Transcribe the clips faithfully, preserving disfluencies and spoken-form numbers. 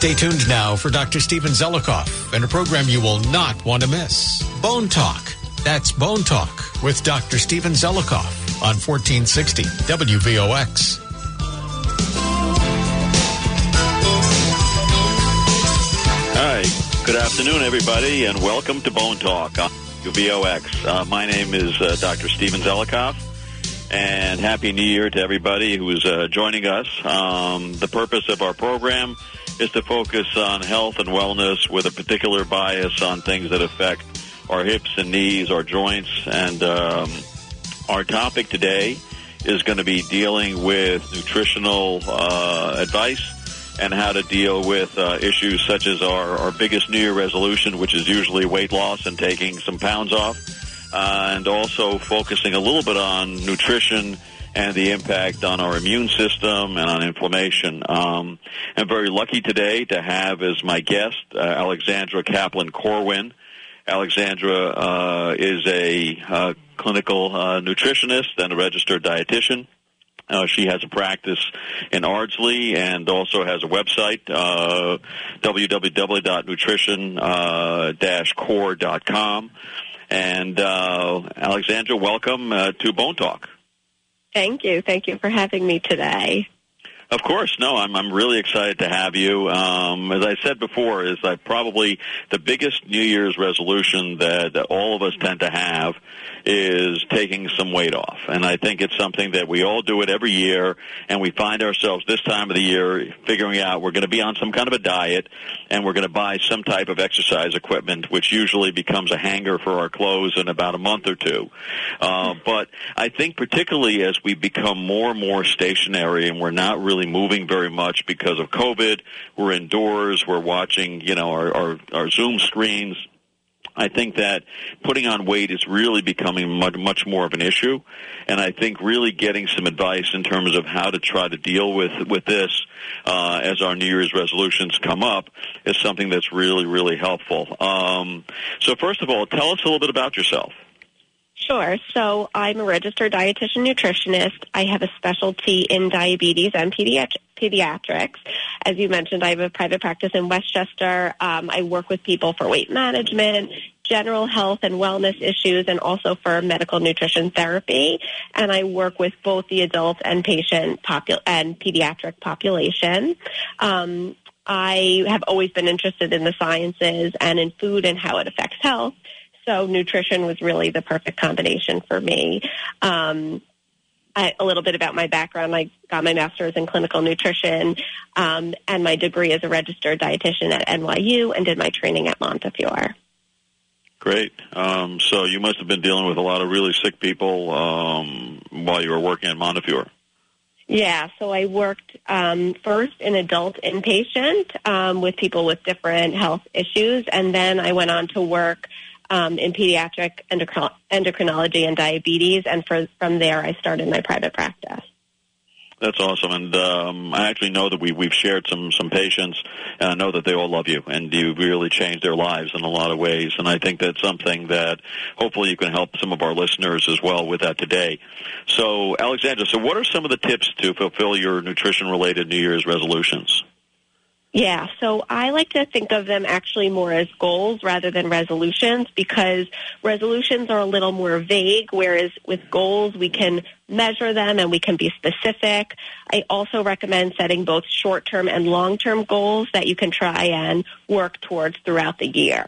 Stay tuned now for Doctor Stephen Zelikoff and a program you will not want to miss. Bone Talk. That's Bone Talk with Doctor Stephen Zelikoff on fourteen sixty W V O X. Hi, good afternoon, everybody, and welcome to Bone Talk on W V O X. Uh, my name is uh, Doctor Stephen Zelikoff, and Happy New Year to everybody who is uh, joining us. Um, the purpose of our program is to focus on health and wellness with a particular bias on things that affect our hips and knees, our joints, and um, our topic today is going to be dealing with nutritional uh, advice and how to deal with uh, issues such as our, our biggest New Year resolution, which is usually weight loss and taking some pounds off, uh, and also focusing a little bit on nutrition and the impact on our immune system and on inflammation. Um, I'm very lucky today to have as my guest uh, Alexandra Kaplan-Corwin. Alexandra uh, is a uh, clinical uh, nutritionist and a registered dietitian. Uh, she has a practice in Ardsley and also has a website, uh, w w w dot nutrition dash core dot com. And uh, Alexandra, welcome uh, to Bone Talk. Thank you. Thank you for having me today. Of course. No, I'm I'm really excited to have you. Um, as I said before, is that probably the biggest New Year's resolution that, that all of us tend to have is taking some weight off. And I think it's something that we all do it every year, and we find ourselves this time of the year figuring out we're going to be on some kind of a diet, and we're going to buy some type of exercise equipment, which usually becomes a hanger for our clothes in about a month or two. Uh, but I think particularly as we become more and more stationary and we're not really moving very much because of COVID, we're indoors, we're watching, you know, our, our, our Zoom screens, I think that putting on weight is really becoming much, much more of an issue, and I think really getting some advice in terms of how to try to deal with with this uh, as our New Year's resolutions come up is something that's really, really helpful. Um, so first of all, tell us a little bit about yourself. Sure. So I'm a registered dietitian nutritionist. I have a specialty in diabetes and pediat- pediatrics. As you mentioned, I have a private practice in Westchester. Um, I work with people for weight management, general health and wellness issues, and also for medical nutrition therapy. And I work with both the adult and patient popul- and pediatric population. Um, I have always been interested in the sciences and in food and how it affects health. So nutrition was really the perfect combination for me. Um, I, a little bit about my background. I got my master's in clinical nutrition um, and my degree as a registered dietitian at N Y U and did my training at Montefiore. Great. Um, so you must have been dealing with a lot of really sick people um, while you were working at Montefiore. Yeah, so I worked um, first in adult inpatient um, with people with different health issues, and then I went on to work Um, in pediatric endocrin- endocrinology and diabetes, and for, from there I started my private practice. That's awesome, and um, I actually know that we, we've shared some, some patients, and I know that they all love you, and you really changed their lives in a lot of ways, and I think that's something that hopefully you can help some of our listeners as well with that today. So, Alexandra, so what are some of the tips to fulfill your nutrition-related New Year's resolutions? Yeah, so I like to think of them actually more as goals rather than resolutions, because resolutions are a little more vague, whereas with goals we can measure them and we can be specific. I also recommend setting both short-term and long-term goals that you can try and work towards throughout the year.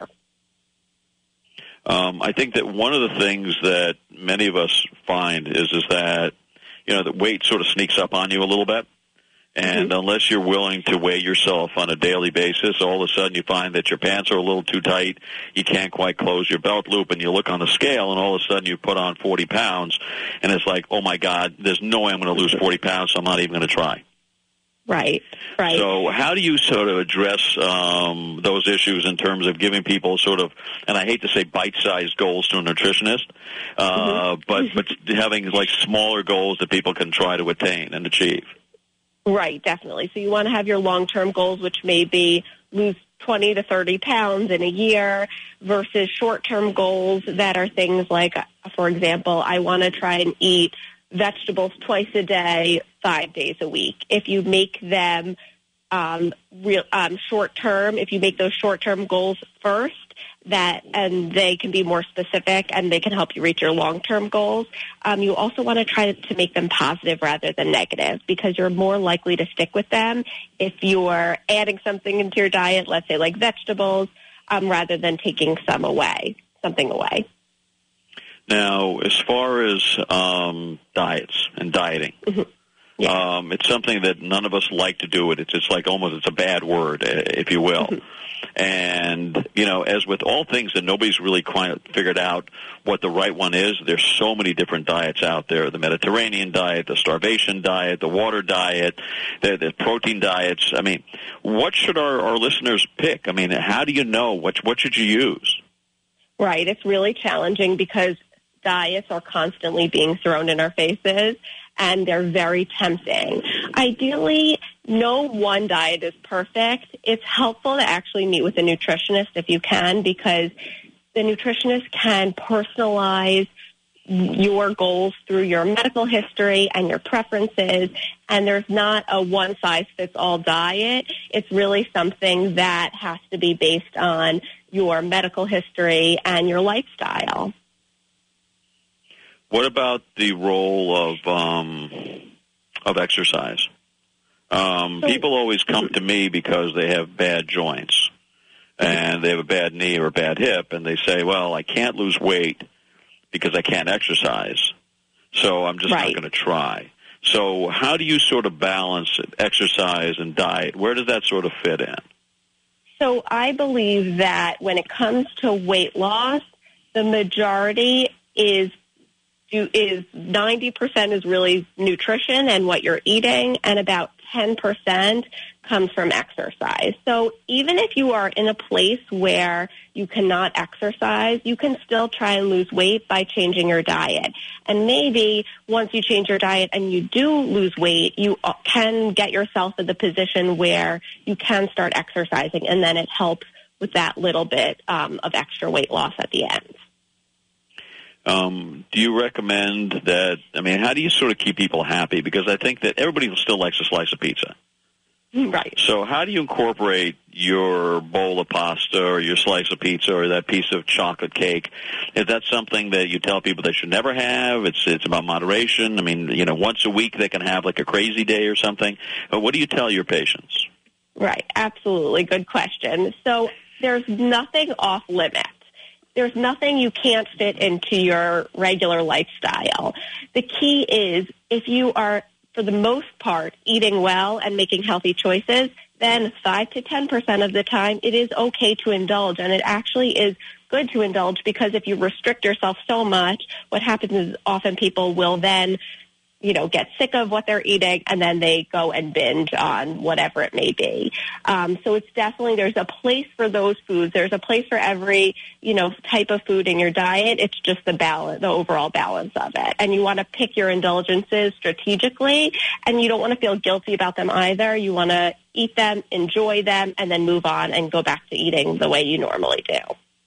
Um, I think that one of the things that many of us find is, is that, you know, that weight sort of sneaks up on you a little bit. And mm-hmm. unless you're willing to weigh yourself on a daily basis, all of a sudden you find that your pants are a little too tight, you can't quite close your belt loop, and you look on the scale, and all of a sudden you put on forty pounds, and it's like, oh, my God, there's no way I'm going to lose forty pounds, so I'm not even going to try. Right, right. So how do you sort of address um, those issues in terms of giving people sort of, and I hate to say bite-sized goals to a nutritionist, uh, mm-hmm. but, but having like smaller goals that people can try to attain and achieve? Right, definitely. So you want to have your long-term goals, which may be lose twenty to thirty pounds in a year, versus short-term goals that are things like, for example, I want to try and eat vegetables twice a day, five days a week. If you make them um, real, um, short-term, if you make those short-term goals first, that and they can be more specific and they can help you reach your long-term goals. Um, you also want to try to make them positive rather than negative, because you're more likely to stick with them if you're adding something into your diet, let's say like vegetables, um, rather than taking some away, something away. Now, as far as um, diets and dieting, mm-hmm. yeah. um, it's something that none of us like to do. It. It's, it's like almost it's a bad word, if you will. Mm-hmm. And, you know, as with all things that nobody's really quite figured out what the right one is, there's so many different diets out there. The Mediterranean diet, the starvation diet, the water diet, the, the protein diets. I mean, what should our, our listeners pick? I mean, how do you know? What, what should you use? Right. It's really challenging because diets are constantly being thrown in our faces, and they're very tempting. Ideally, no one diet is perfect. It's helpful to actually meet with a nutritionist if you can, because the nutritionist can personalize your goals through your medical history and your preferences, and there's not a one-size-fits-all diet. It's really something that has to be based on your medical history and your lifestyle. What about the role of um, of exercise? Um, so, people always come to me because they have bad joints and they have a bad knee or a bad hip, and they say, well, I can't lose weight because I can't exercise, so I'm just right. not going to try. So how do you sort of balance exercise and diet? Where does that sort of fit in? So I believe that when it comes to weight loss, the majority is is ninety percent is really nutrition and what you're eating, and about ten percent comes from exercise. So even if you are in a place where you cannot exercise, you can still try and lose weight by changing your diet. And maybe once you change your diet and you do lose weight, you can get yourself in the position where you can start exercising, and then it helps with that little bit um, of extra weight loss at the end. Um, do you recommend that, I mean, how do you sort of keep people happy? Because I think that everybody still likes a slice of pizza. Right. So how do you incorporate your bowl of pasta or your slice of pizza or that piece of chocolate cake? Is that something that you tell people they should never have? It's it's about moderation. I mean, you know, once a week they can have like a crazy day or something. But what do you tell your patients? Right. Absolutely. Good question. So there's nothing off limits. There's nothing you can't fit into your regular lifestyle. The key is if you are, for the most part, eating well and making healthy choices, then five to ten percent of the time it is okay to indulge. And it actually is good to indulge, because if you restrict yourself so much, what happens is often people will then, you know, get sick of what they're eating, and then they go and binge on whatever it may be. Um, so it's definitely, there's a place for those foods. There's a place for every, you know, type of food in your diet. It's just the balance, the overall balance of it. And you want to pick your indulgences strategically, and you don't want to feel guilty about them either. You want to eat them, enjoy them, and then move on and go back to eating the way you normally do.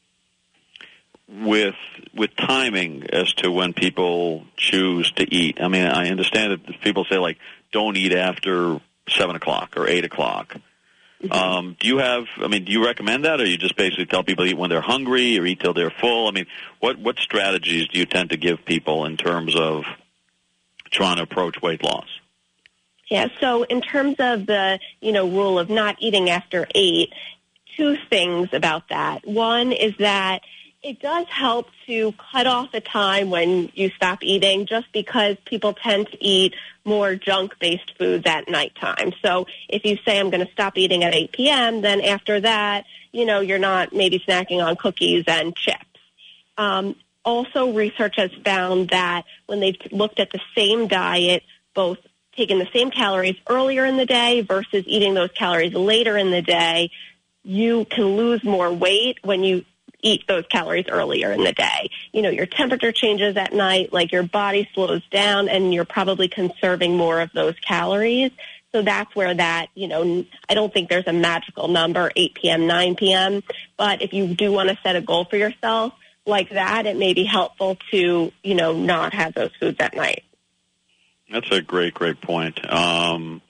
With with timing as to when people choose to eat. I mean, I understand that people say, like, don't eat after seven o'clock or eight o'clock. Mm-hmm. Um, do you have, I mean, do you recommend that, or you just basically tell people to eat when they're hungry or eat till they're full? I mean, what, what strategies do you tend to give people in terms of trying to approach weight loss? Yeah, so in terms of the, you know, rule of not eating after eight, two things about that. One is that it does help to cut off the time when you stop eating, just because people tend to eat more junk-based foods at nighttime. So if you say, I'm going to stop eating at eight p.m., then after that, you know, you're not maybe snacking on cookies and chips. Um, also, research has found that when they've looked at the same diet, both taking the same calories earlier in the day versus eating those calories later in the day, you can lose more weight when you eat those calories earlier in the day. You know, your temperature changes at night, like your body slows down, and you're probably conserving more of those calories. So that's where that, you know, I don't think there's a magical number, eight p.m., nine p.m., but if you do want to set a goal for yourself like that, it may be helpful to, you know, not have those foods at night. That's a great, great point. Um,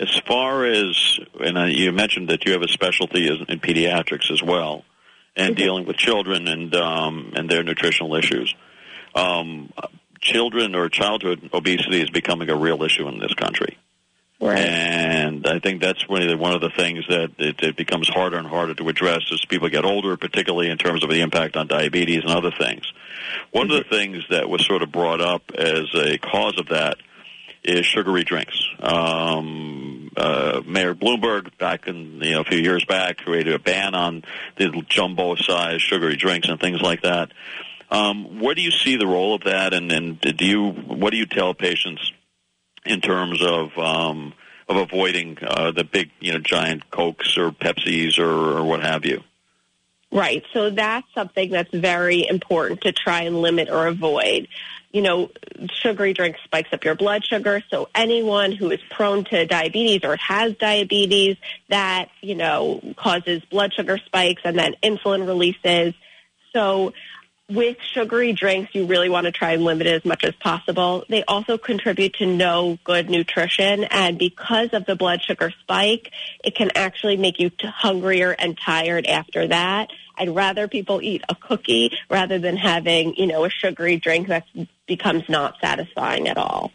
as far as, and uh, you mentioned that you have a specialty in, in pediatrics as well, and mm-hmm. dealing with children and um, and their nutritional issues. Um, children or childhood obesity is becoming a real issue in this country. Right. And I think that's one of the, one of the things that it, it becomes harder and harder to address as people get older, particularly in terms of the impact on diabetes and other things. One mm-hmm. of the things that was sort of brought up as a cause of that is sugary drinks. Um, uh, Mayor Bloomberg, back in you know a few years back, created a ban on the jumbo-sized sugary drinks and things like that. Um, where do you see the role of that, and, and do you what do you tell patients in terms of um, of avoiding uh, the big, you know, giant Cokes or Pepsis or, or what have you? Right. So that's something that's very important to try and limit or avoid. You know, sugary drinks spikes up your blood sugar, so anyone who is prone to diabetes or has diabetes, that, you know, causes blood sugar spikes and then insulin releases. So with sugary drinks, you really want to try and limit it as much as possible. They also contribute to no good nutrition, and because of the blood sugar spike, it can actually make you t- hungrier and tired after that. I'd rather people eat a cookie rather than having, you know, a sugary drink that becomes not satisfying at all.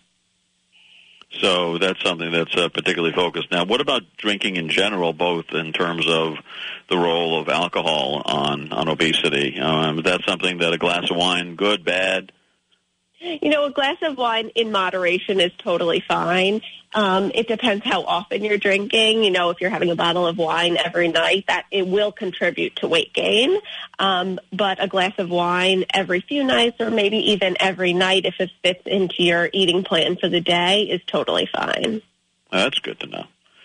So that's something that's uh, particularly focused. Now, what about drinking in general, both in terms of the role of alcohol on, on obesity? Um, is that something that a glass of wine, good, bad? You know, a glass of wine in moderation is totally fine. Um, it depends how often you're drinking. You know, if you're having a bottle of wine every night, that it will contribute to weight gain. Um, but a glass of wine every few nights, or maybe even every night if it fits into your eating plan for the day, is totally fine. That's good to know.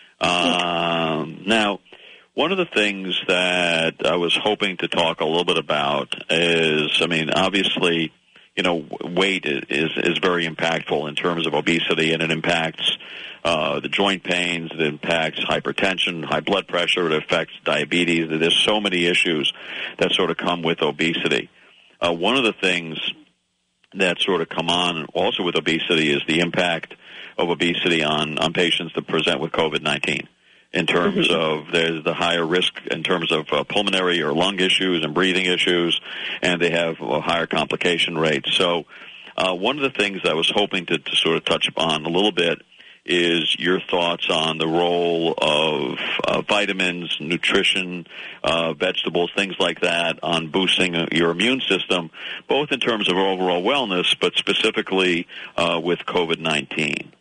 Um, now, one of the things that I was hoping to talk a little bit about is, I mean, obviously, you know, weight is is very impactful in terms of obesity, and it impacts uh, the joint pains, it impacts hypertension, high blood pressure, it affects diabetes. There's so many issues that sort of come with obesity. Uh, one of the things that sort of come on also with obesity is the impact of obesity on, on patients that present with COVID nineteen. In terms mm-hmm. of there's the higher risk in terms of uh, pulmonary or lung issues and breathing issues, and they have a higher complication rate. So uh, one of the things I was hoping to, to sort of touch upon a little bit is your thoughts on the role of uh, vitamins, nutrition, uh, vegetables, things like that on boosting your immune system, both in terms of overall wellness, but specifically uh, with COVID nineteen.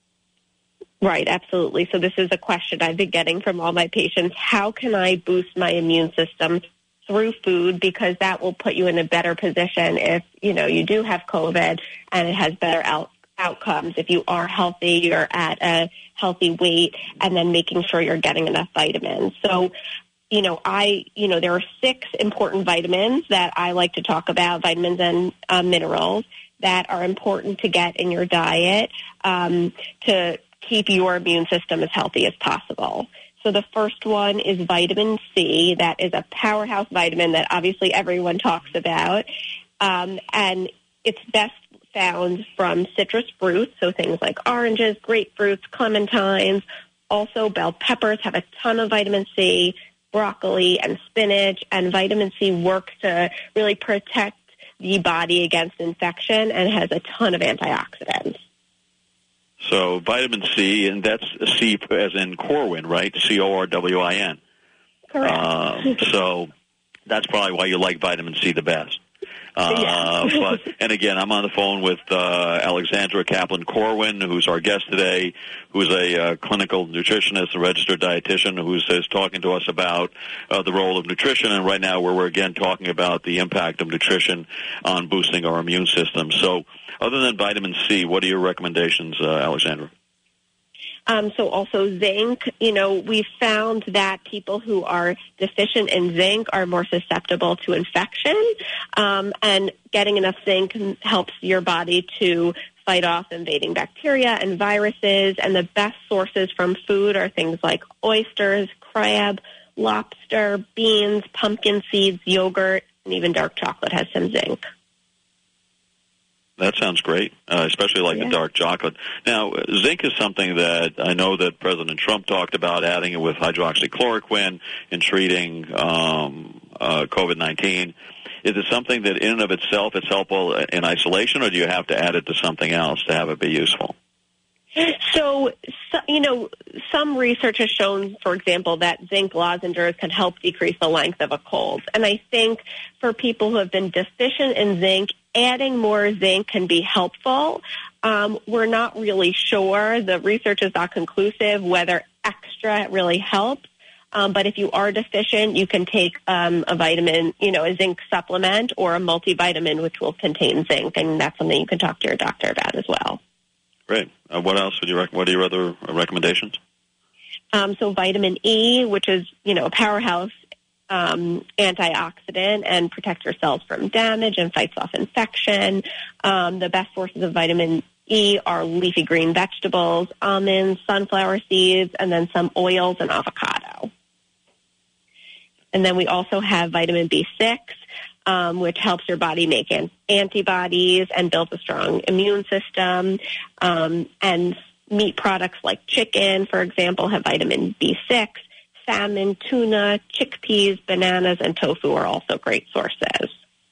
Right, absolutely. So this is a question I've been getting from all my patients. How can I boost my immune system through food? Because that will put you in a better position if, you know, you do have COVID and it has better out- outcomes. If you are healthy, you're at a healthy weight, and then making sure you're getting enough vitamins. So, you know, I, you know, there are six important vitamins that I like to talk about, vitamins and uh, minerals that are important to get in your diet um, to keep your immune system as healthy as possible. So the first one is vitamin C. That is a powerhouse vitamin that obviously everyone talks about. Um, and it's best found from citrus fruits, so things like oranges, grapefruits, clementines. Also, bell peppers have a ton of vitamin C, broccoli and spinach. And vitamin C works to really protect the body against infection and has a ton of antioxidants. So vitamin C, and that's C as in Corwin, right? C O R W I N. Correct. Uh, so that's probably why you like vitamin C the best. Uh, yeah. but, and again, I'm on the phone with uh, Alexandra Kaplan-Corwin, who's our guest today, who's a uh, clinical nutritionist, a registered dietitian, who's is talking to us about uh, the role of nutrition. And right now, where we're again talking about the impact of nutrition on boosting our immune system. So, other than vitamin C, what are your recommendations, uh, Alexandra? Um, so also zinc. You know, we found that people who are deficient in zinc are more susceptible to infection, um, and getting enough zinc helps your body to fight off invading bacteria and viruses. And the best sources from food are things like oysters, crab, lobster, beans, pumpkin seeds, yogurt, and even dark chocolate has some zinc. That sounds great, uh, especially like yeah. the dark chocolate. Now, zinc is something that I know that President Trump talked about adding it with hydroxychloroquine in treating um, uh, COVID nineteen. Is it something that in and of itself is helpful in isolation, or do you have to add it to something else to have it be useful? So, so, you know, some research has shown, for example, that zinc lozenges can help decrease the length of a cold. And I think for people who have been deficient in zinc, adding more zinc can be helpful. Um, we're not really sure. The research is not conclusive whether extra really helps. Um, but if you are deficient, you can take um, a vitamin, you know, a zinc supplement or a multivitamin, which will contain zinc. And that's something you can talk to your doctor about as well. Great. Uh, what else would you rec- what are your other recommendations? Um, so vitamin E, which is, you know, a powerhouse um, antioxidant and protects your cells from damage and fights off infection. Um, the best sources of vitamin E are leafy green vegetables, almonds, sunflower seeds, and then some oils and avocado. And then we also have vitamin B six, Um, which helps your body make an- antibodies and builds a strong immune system. Um, and meat products like chicken, for example, have vitamin B six. Salmon, tuna, chickpeas, bananas, and tofu are also great sources.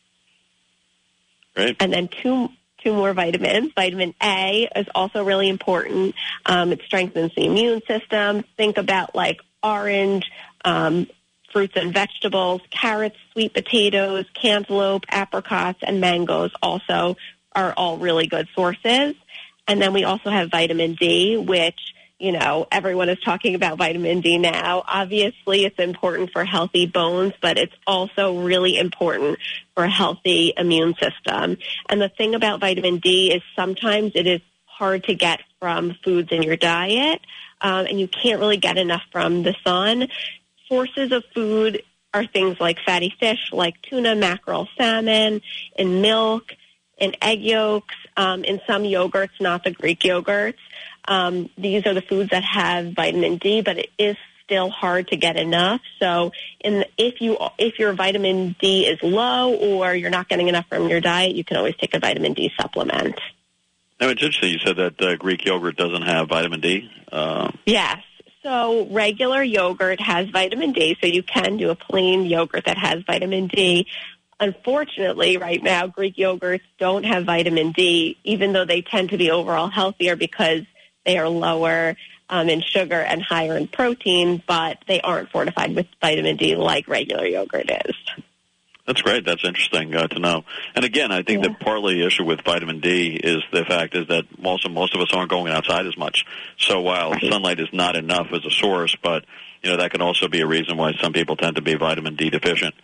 Great. And then two two more vitamins. Vitamin A is also really important. Um, it strengthens the immune system. Think about like orange, um, fruits and vegetables, carrots, sweet potatoes, cantaloupe, apricots, and mangoes also are all really good sources. And then we also have vitamin D, which, you know, everyone is talking about vitamin D now. Obviously, it's important for healthy bones, but it's also really important for a healthy immune system. And the thing about vitamin D is sometimes it is hard to get from foods in your diet, um, and you can't really get enough from the sun. Sources of food are things like fatty fish, like tuna, mackerel, salmon, in milk, in egg yolks, um, in some yogurts, not the Greek yogurts. Um, these are the foods that have vitamin D, but it is still hard to get enough. So in the, if you if your vitamin D is low or you're not getting enough from your diet, you can always take a vitamin D supplement. Now, it's interesting you said that uh, Greek yogurt doesn't have vitamin D. Uh, yes. So regular yogurt has vitamin D, so you can do a plain yogurt that has vitamin D. Unfortunately, right now, Greek yogurts don't have vitamin D, even though they tend to be overall healthier because they are lower um, in sugar and higher in protein, but they aren't fortified with vitamin D like regular yogurt is. That's great. That's interesting uh, to know. And again, I think yeah. that partly the issue with vitamin D is the fact is that most of, most of us aren't going outside as much. So while right. sunlight is not enough as a source, but you know that can also be a reason why some people tend to be vitamin D deficient.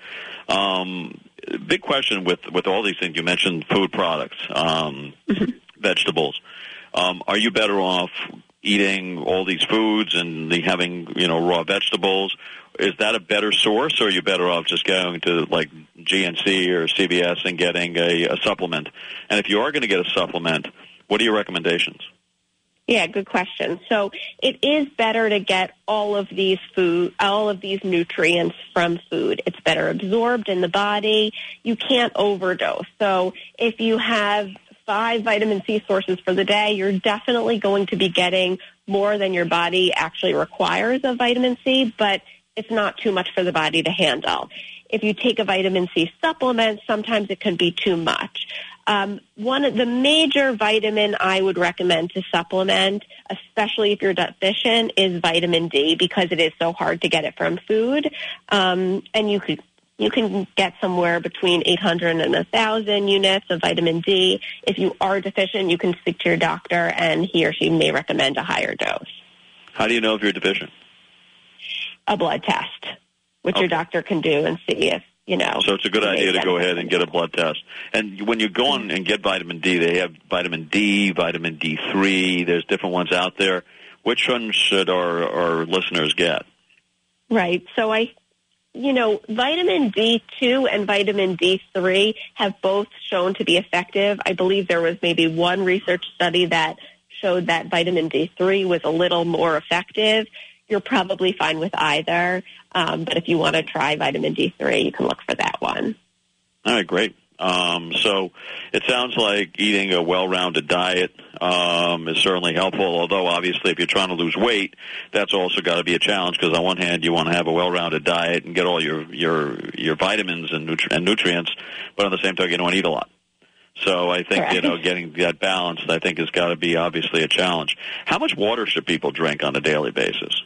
Um, big question with with all these things. You mentioned food products, um, mm-hmm. vegetables. Um, are you better off eating all these foods and the, having you know raw vegetables? Is that a better source, or are you better off just going to like G N C or C V S and getting a, a supplement? And if you are going to get a supplement, what are your recommendations? Yeah, good question. So it is better to get all of these food, all of these nutrients from food. It's better absorbed in the body. You can't overdose. So if you have five vitamin C sources for the day, you're definitely going to be getting more than your body actually requires of vitamin C, but it's not too much for the body to handle. If you take a vitamin C supplement, sometimes it can be too much. Um, one of the major vitamin I would recommend to supplement, especially if you're deficient, is vitamin D because it is so hard to get it from food. Um, and you could you can get somewhere between eight hundred and one thousand units of vitamin D. If you are deficient, you can speak to your doctor, and he or she may recommend a higher dose. How do you know if you're deficient? A blood test, which okay. your doctor can do and see if, you know. So it's a good idea to go ahead and get a blood test. And when you go on and get vitamin D, they have vitamin D, vitamin D three. There's different ones out there. Which one should our, our listeners get? Right. So I, you know, vitamin D two and vitamin D three have both shown to be effective. I believe there was maybe one research study that showed that vitamin D three was a little more effective. You're probably fine with either, um, but if you want to try vitamin D three, you can look for that one. All right, great. Um, so it sounds like eating a well-rounded diet um, is certainly helpful, although obviously if you're trying to lose weight, that's also got to be a challenge because on one hand you want to have a well-rounded diet and get all your, your, your vitamins and, nutri- and nutrients, but on the same token you don't want to eat a lot. So I think, Correct. you know, getting that balance, I think, has got to be obviously a challenge. How much water should people drink on a daily basis?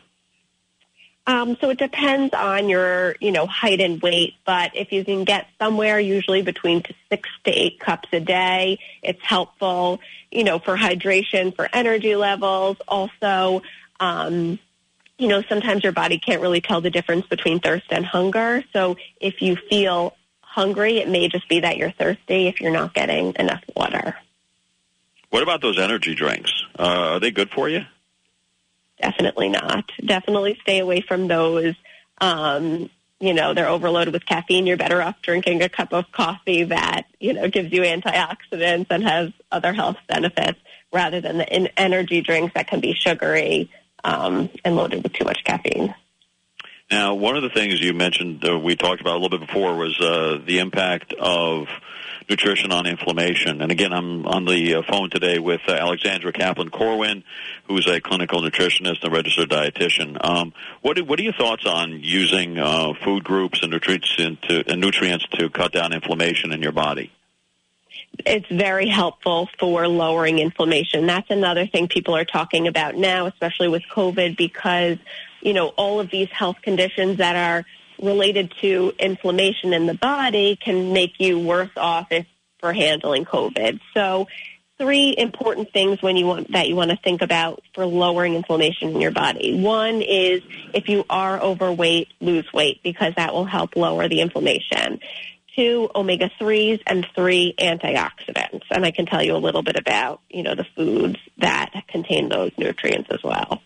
Um, so it depends on your, you know, height and weight, but if you can get somewhere usually between six to eight cups a day, it's helpful, you know, for hydration, for energy levels. Also, um, you know, sometimes your body can't really tell the difference between thirst and hunger. So if you feel hungry, it may just be that you're thirsty if you're not getting enough water. What about those energy drinks? Uh, are they good for you? Definitely not. Definitely stay away from those. Um, you know, they're overloaded with caffeine. You're better off drinking a cup of coffee that, you know, gives you antioxidants and has other health benefits rather than the in- energy drinks that can be sugary um, and loaded with too much caffeine. Now, one of the things you mentioned, uh, we talked about a little bit before, was uh, the impact of nutrition on inflammation. And again, I'm on the uh, phone today with uh, Alexandra Kaplan-Corwin, who's a clinical nutritionist and registered dietitian. Um, what, what are your thoughts on using uh, food groups and nutrients, to, and nutrients to cut down inflammation in your body? It's very helpful for lowering inflammation. That's another thing people are talking about now, especially with COVID, because, you know, all of these health conditions that are related to inflammation in the body can make you worse off if for handling COVID. So three important things when you want that you want to think about for lowering inflammation in your body. One is if you are overweight, lose weight because that will help lower the inflammation. Two, omega threes, and three, antioxidants. And I can tell you a little bit about, you know, the foods that contain those nutrients as well.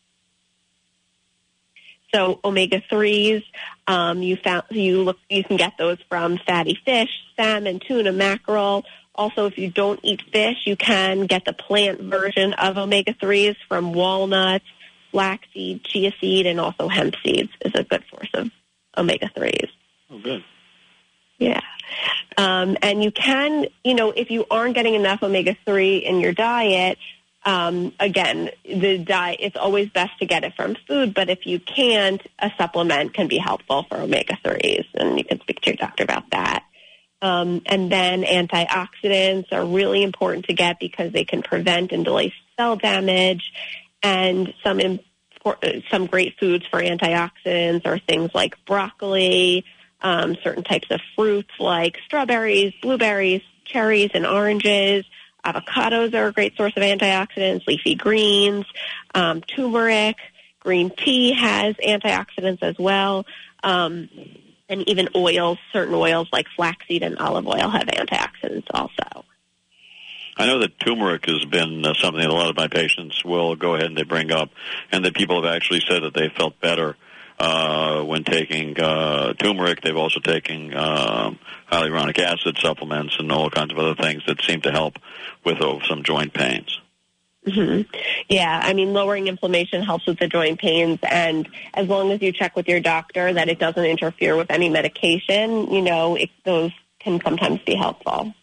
So omega threes, um, you found you look you can get those from fatty fish, salmon, tuna, mackerel. Also, if you don't eat fish, you can get the plant version of omega threes from walnuts, flaxseed, chia seed, and also hemp seeds is a good source of omega threes. Oh, good. Yeah. Um, and you can, you know, if you aren't getting enough omega three in your diet, um, again, the diet, it's always best to get it from food, but if you can't, a supplement can be helpful for omega threes, and you can speak to your doctor about that. Um, and then antioxidants are really important to get because they can prevent and delay cell damage, and some import, some great foods for antioxidants are things like broccoli, Um, certain types of fruits like strawberries, blueberries, cherries, and oranges. Avocados are a great source of antioxidants, leafy greens, um, turmeric, green tea has antioxidants as well, um, and even oils, certain oils like flaxseed and olive oil have antioxidants also. I know that turmeric has been uh, something that a lot of my patients will go ahead and they bring up, and that people have actually said that they felt better Uh, when taking uh, turmeric. They've also taken um, hyaluronic acid supplements and all kinds of other things that seem to help with uh, some joint pains. Mm-hmm. Yeah, I mean, lowering inflammation helps with the joint pains, and as long as you check with your doctor that it doesn't interfere with any medication, you know, it, those can sometimes be helpful.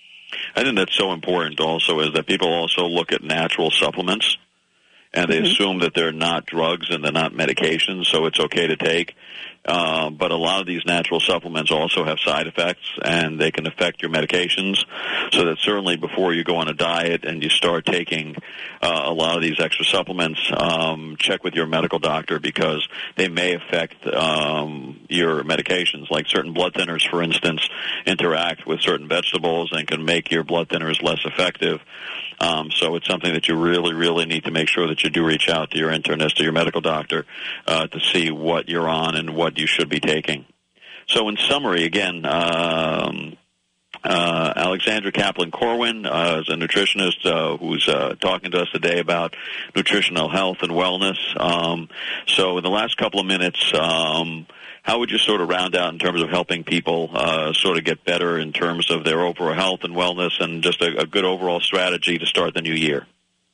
I think that's so important also is that people also look at natural supplements, and they mm-hmm. assume that they're not drugs and they're not medications, so it's okay to take. Uh, but a lot of these natural supplements also have side effects, and they can affect your medications. So that certainly before you go on a diet and you start taking uh, a lot of these extra supplements, um, check with your medical doctor because they may affect um, your medications. Like certain blood thinners, for instance, interact with certain vegetables and can make your blood thinners less effective. Um, so it's something that you really, really need to make sure that you do reach out to your internist or your medical doctor uh, to see what you're on and what you should be taking. So in summary, again, um, uh, Alexandra Kaplan-Corwin uh, is a nutritionist uh, who's uh, talking to us today about nutritional health and wellness. Um, so in the last couple of minutes, um, how would you sort of round out in terms of helping people uh, sort of get better in terms of their overall health and wellness and just a, a good overall strategy to start the new year?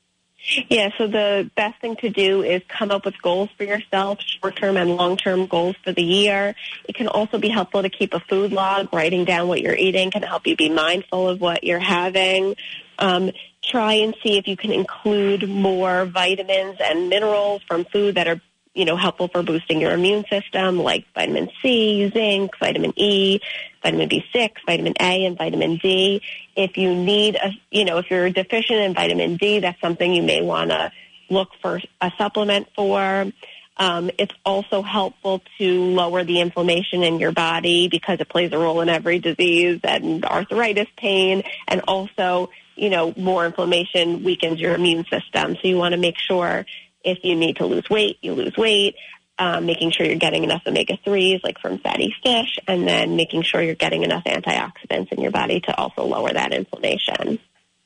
Yeah, so the best thing to do is come up with goals for yourself, short-term and long-term goals for the year. It can also be helpful to keep a food log. Writing down what you're eating can help you be mindful of what you're having. Um, try and see if you can include more vitamins and minerals from food that are, you know, helpful for boosting your immune system, like vitamin C, zinc, vitamin E, vitamin B six, vitamin A, and vitamin D. If you need, a, you know, if you're deficient in vitamin D, that's something you may want to look for a supplement for. Um, it's also helpful to lower the inflammation in your body because it plays a role in every disease and arthritis pain, and also, you know, more inflammation weakens your immune system. So you want to make sure if you need to lose weight, you lose weight, um, making sure you're getting enough omega threes, like from fatty fish, and then making sure you're getting enough antioxidants in your body to also lower that inflammation.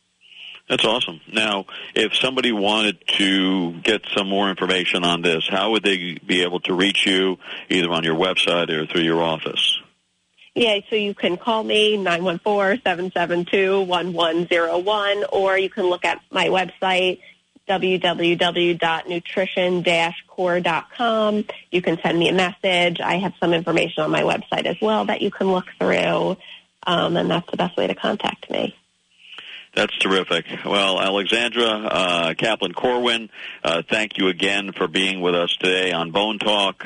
That's awesome. Now, if somebody wanted to get some more information on this, how would they be able to reach you, either on your website or through your office? Yeah, so you can call me, nine one four, seven seven two, one one zero one, or you can look at my website, w w w dot nutrition dash core dot com. You can send me a message. I have some information on my website as well that you can look through, um, and that's the best way to contact me. That's terrific. Well, Alexandra uh, Kaplan-Corwin, uh, thank you again for being with us today on Bone Talk.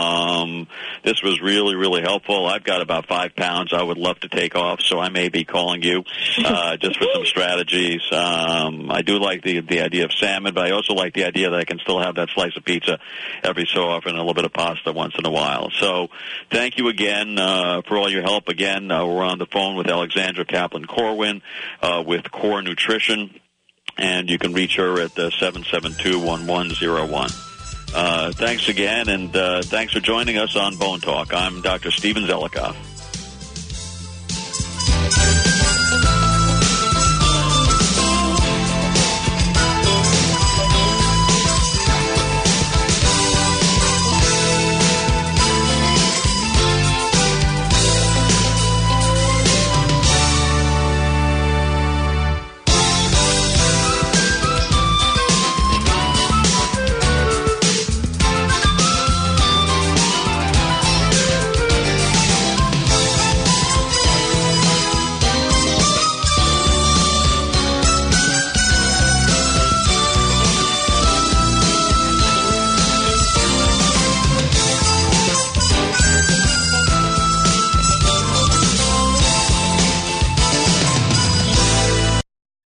Um, this was really, really helpful. I've got about five pounds I would love to take off, so I may be calling you uh, just for some strategies. Um, I do like the the idea of salmon, but I also like the idea that I can still have that slice of pizza every so often and a little bit of pasta once in a while. So thank you again uh, for all your help. Again, uh, we're on the phone with Alexandra Kaplan-Corwin uh, with Core Nutrition, and you can reach her at uh, seven seven two, one one zero one. Uh, thanks again, and uh, thanks for joining us on Bone Talk. I'm Doctor Steven Zelikoff.